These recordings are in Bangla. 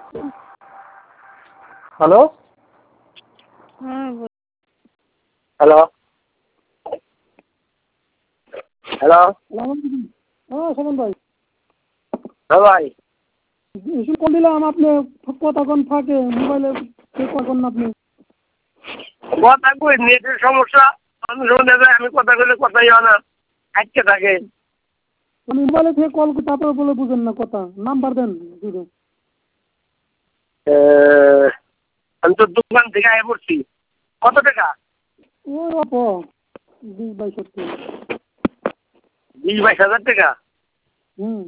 হ্যালো হ্যালো হ্যালো হ্যাঁ সুমন ভাই, হ্যাঁ ভাই কল দিলাম আপনি কথা কোন ফাঁকে মোবাইলে কখন আপনি কথা কই নেটের সমস্যা। আমি কথা কইলে কথাই হয় না, আটকে থাকে। আমি মোবাইলে থেকে কল করি তারপরে বলে বুঝেন না কথা, নাম্বার দেন দিবে। আমি তো দোকান থেকে আয় পড়ছি। কত টাকা? ওই অপ 20-22 20-22 হাজার টাকা। হুম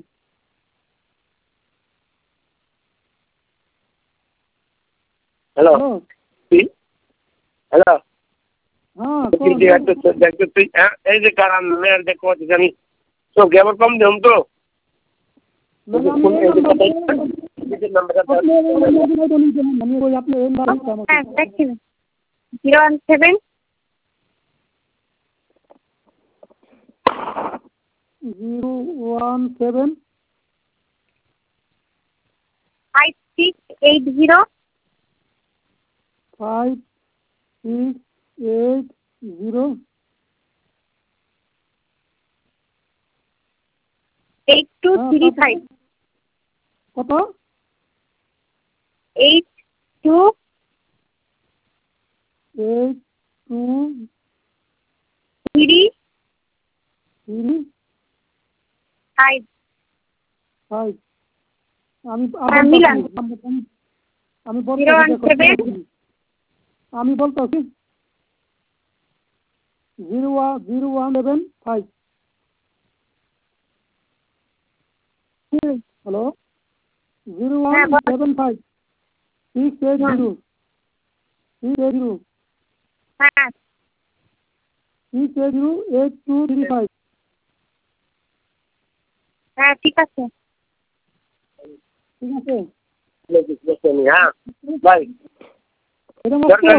হ্যালো হ্যালো হ্যালো হ্যাঁ তুই এই যে কারণ মেয়ের দেখো আমি চোখে আবার কম দিলাম তো। দেখছেন 017 017 5680 5680 8235 কত 8235 8235 আমি মিলান আমি 017 আমি বলতেছি 017 হ্যালো 0175 680 680 হ্যাঁ 8235 হ্যাঁ ঠিক আছে। ঠিক আছে হ্যাঁ ভাই এটা